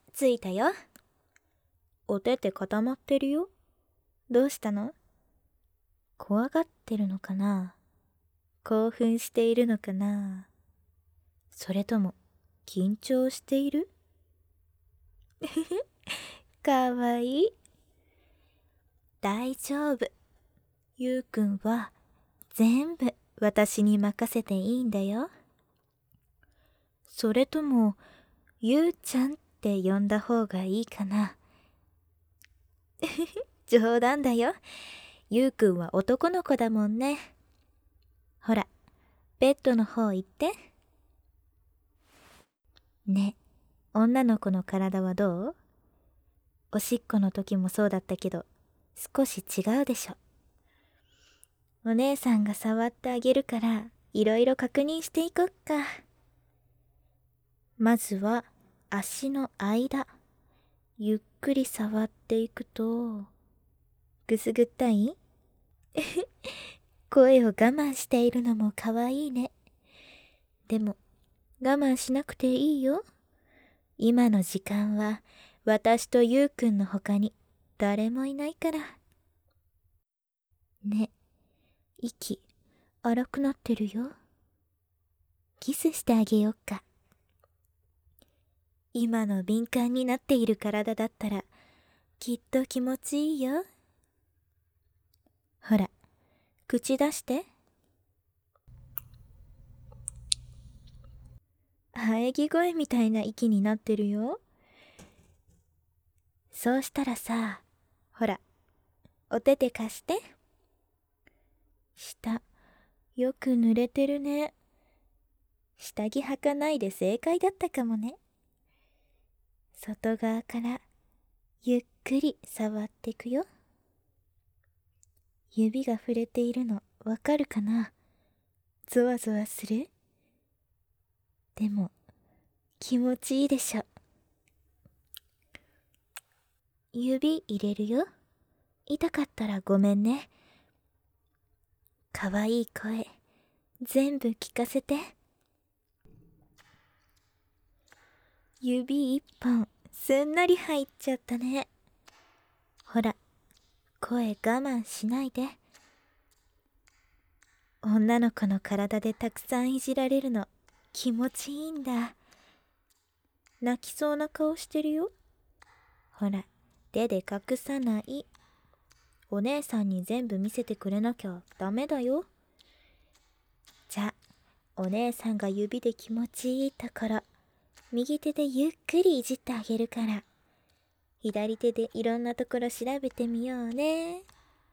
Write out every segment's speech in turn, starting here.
着いたよ。お手って固まってるよ。どうしたの？怖がってるのかな？興奮しているのかな？それとも緊張している？かわいい。大丈夫。ゆうくんは全部私に任せていいんだよ。それともゆうちゃんって呼んだ方がいいかな？冗談だよ。ゆうくんは男の子だもんね。ほら、ベッドの方行って。ね、女の子の体はどう？おしっこの時もそうだったけど、少し違うでしょ。お姉さんが触ってあげるから、いろいろ確認していこっか。まずは、足の間。ゆっくり触っていくと、ぐすぐったい？声を我慢しているのもかわいいね。でも、我慢しなくていいよ。今の時間は、私とゆうくんの他に誰もいないから。ね、息荒くなってるよ。キスしてあげよっか。今の敏感になっている体だったら、きっと気持ちいいよ。ほら、口出して。喘ぎ声みたいな息になってるよ。そうしたらさ、ほら、お手手貸して。下、よく濡れてるね。下着履かないで正解だったかもね。外側からゆっくり触ってくよ。指が触れているのわかるかな？ゾワゾワする？でも気持ちいいでしょ。指入れるよ。痛かったらごめんね。かわいい声全部聞かせて。指一本すんなり入っちゃったね。ほら、声我慢しないで。女の子の体でたくさんいじられるの気持ちいいんだ。泣きそうな顔してるよ。ほら、手で隠さない。お姉さんに全部見せてくれなきゃダメだよ。じゃ、お姉さんが指で気持ちいいところ、右手でゆっくりいじってあげるから、左手でいろんなところ調べてみようね。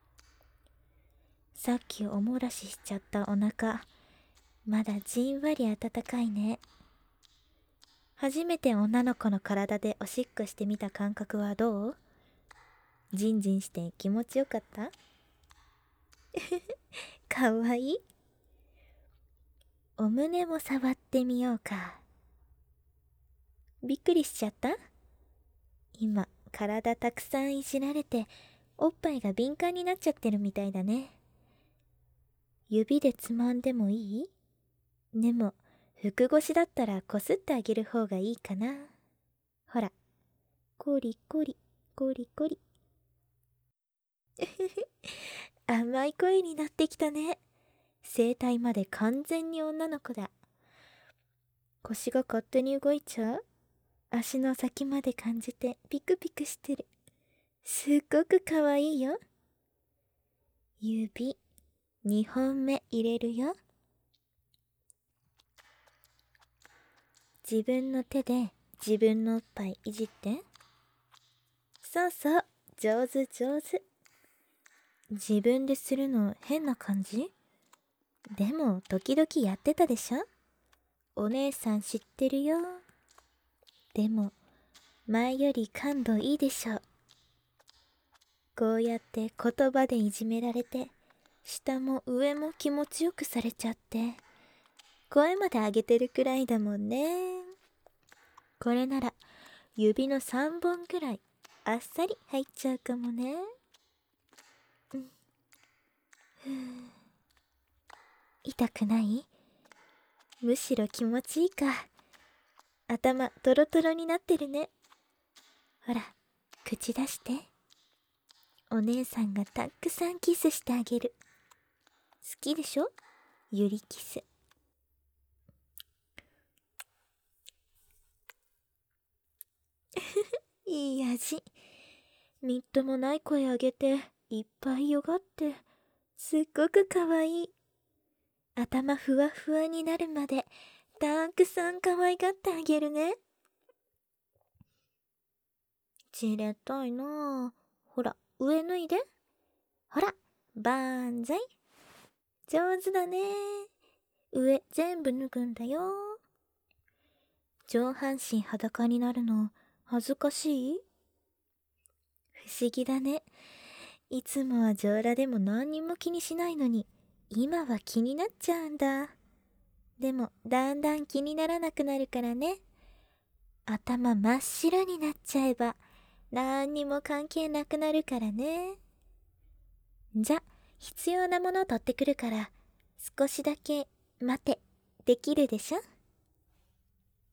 さっきおもらししちゃったお腹、まだじんわり温かいね。初めて女の子の体でおしっこしてみた感覚はどう？ジンジンして気持ちよかった？かわいい。お胸も触ってみようか。びっくりしちゃった？今、体たくさんいじられて、おっぱいが敏感になっちゃってるみたいだね。指でつまんでもいい？でも、服越しだったらこすってあげる方がいいかな。ほら、コリコリ、コリコリ。甘い声になってきたね。声帯まで完全に女の子だ。腰が勝手に動いちゃう？足の先まで感じてピクピクしてる。すっごくかわいいよ。指、2本目入れるよ。自分の手で自分のおっぱいいじって。そうそう、上手上手。自分でするの変な感じ？でも時々やってたでしょ？お姉さん知ってるよ。でも前より感度いいでしょ。こうやって言葉でいじめられて、下も上も気持ちよくされちゃって、声まで上げてるくらいだもんね。これなら指の3本くらいあっさり入っちゃうかもね。痛くない？むしろ気持ちいいか。頭トロトロになってるね。 ほら、口出して。お姉さんがたくさんキスしてあげる。好きでしょ？ゆりキス。いい味。みっともない声あげて、いっぱいよがって、すっごくかわいい。頭ふわふわになるまで、たくさんかわいがってあげるね。じれったいなぁ。ほら、上脱いで。ほら、ばーんざい。上手だね。上全部脱ぐんだよ。上半身裸になるの恥ずかしい？不思議だね。いつもは上裸でも何にも気にしないのに、今は気になっちゃうんだ。でもだんだん気にならなくなるからね。頭真っ白になっちゃえば何にも関係なくなるからね。じゃ、必要なもの取ってくるから少しだけ待て。できるでしょ？